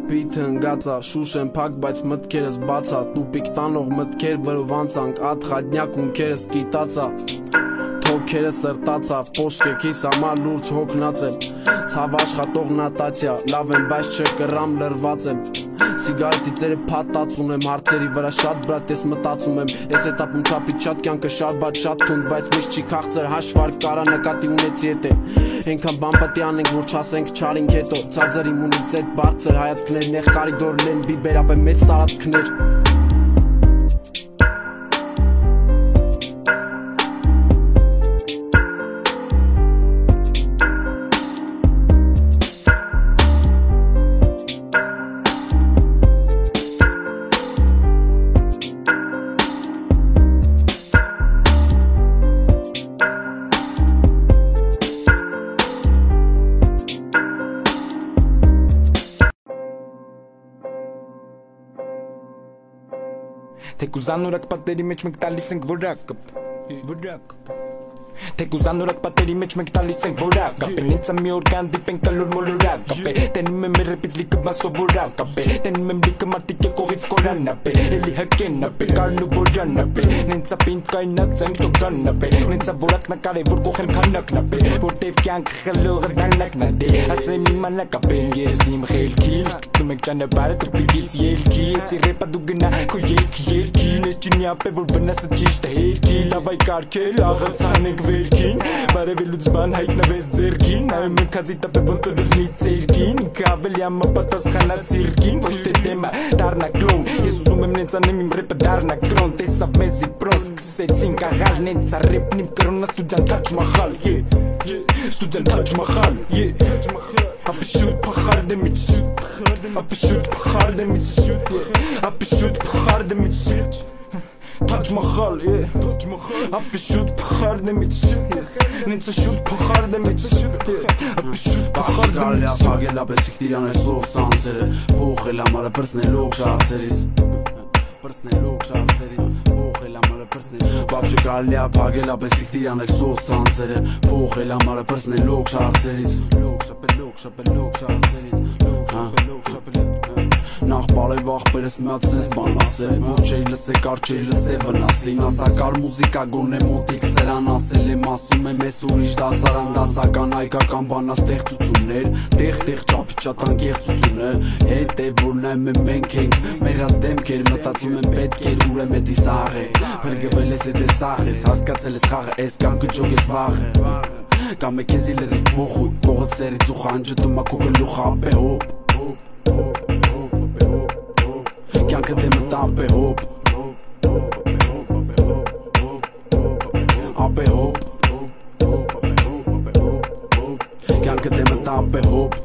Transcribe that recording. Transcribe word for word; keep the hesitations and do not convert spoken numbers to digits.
Բիթը ընգացա, շուշ եմ փակ, բայց մտքերս բացա Տուպիկ տանող մտքեր վրով անցանք, ատ խադնյակ ունքերս կիտացա Թոքերը սրտացա, պոշկեքիս համար լուրջ հոգնած եմ Ցավ աշխատող նատացիա, լավ եմ, բայց չկռամ լրված եմ Սիգարետի ծերը փատած ունեմ, հարցերի վրա շատ բրատ ես մտածում եմ Ես էտապում չապից շատ կյանքը շատ բաց շատ թունդ, բայց միշտ չի քաղցր հաշվար կարա նկատի ունեցի հետ է Ենքան բամպատի անենք, որ չասենք չարինք հետո Ցածր իմունից էտ բարձր հայացքներ, նեղ կարիդորն են, բիբերապ եմ մեծ տարածքներ Թեկուզ անորակ պատերի մեջ մենք տալիս ենք որակը Որակը Թեկուզ անորակ պատերի մեջ մենք տալիս ենք որակը Ինձ ամի օր կանդիպենք կլոր մոլորակը Տենում եմ մեր ռեպից լիքը մասովորակը Տենում եմ լիքը մարդիկ է կողից կորանա Էլի հակենա կարն ու բորանա Նենցա պինտ կայնած եմ տոկանա Նենցա որակնա կարևոր կողեմ քանակնա Որտև կյանք խլողը դաննակնա Ասեմ իմ անակա Երես իմ խելքի Գտնում ենք ճանապարհը տրպիկից ելքի Ես ռեպա դու գնա քո ելքի ելքին Ես ջինի ապե որ վնասը ճիշտ է հերքի Լավ այ կարգել աղացանենք վերքին Բարևելուց բան հայտնվեց ձերքին Նայում եմ քածի տապե ոնց դրնի ծերքին Ինքը ավելի ամապատասխանած սիրքին Ոչ թե դեմա դառնա կլոն Ես ուզում եմ նենց անեմ իմ ռեպը դառնա կրոն Տեսավ մեզի պրոն սկսեցինք աղալ Նենց ա ռեպն իմ կրոնը ստուդյան Թաչ Մախալ Ստուդյան Թաչ Մախալ Ապի շուտ փխար դեմից Ապի շուտ փխար դեմից Ապի շուտ փխար դեմից Թաչ Մախալ Ապի շուտ փխար դեմից Նենց շուտ փխար դեմից Ապի շուտ փխար դեմից Փագել ապեսիկ տիրաներ սով սանսերը Փոխել ամարը պրսնելոք շարցերից Պրսնելոք շարցերից Փոխել ամարը պրսնելոք Բապշը կարելի ա փագել ապեսիկ տիրաներ սով սանսերը Փոխել ամարը պրսնելոք շարցերից Լոք շապելոք շապելոք շարցերից Լոք շապելոք շապելոք Նախ բարև աղբերս միած սենց բան ասեմ Ոչ էի լսե կար չէի լսե վնասին Ասակար մուզիկա գոնե մոտիկ սրան ասել եմ ասում եմ ես ուրիշ դասարան Դասական այկական բանաստեղծություններ Տեղ-տեղ չապի չատան կեղծությունը Հետ է որ նայում եմ մենք ենք Մերած դեմքեր մտածում եմ պետք էր ուրեմ էդի սաղ է Պրգվել ես էդ է սաղ ես Հասկացել ես խաղը ես կյանքը ճոգ ես վաղը Կամ է կեզի լրից մոխույ Կողըտ սերից ու խանջը տումա կու գլուխ ապե հոպ Կյանքը դեմը տապ է հոպ Ապե հոպ Կյանքը դեմը տապ է հոպ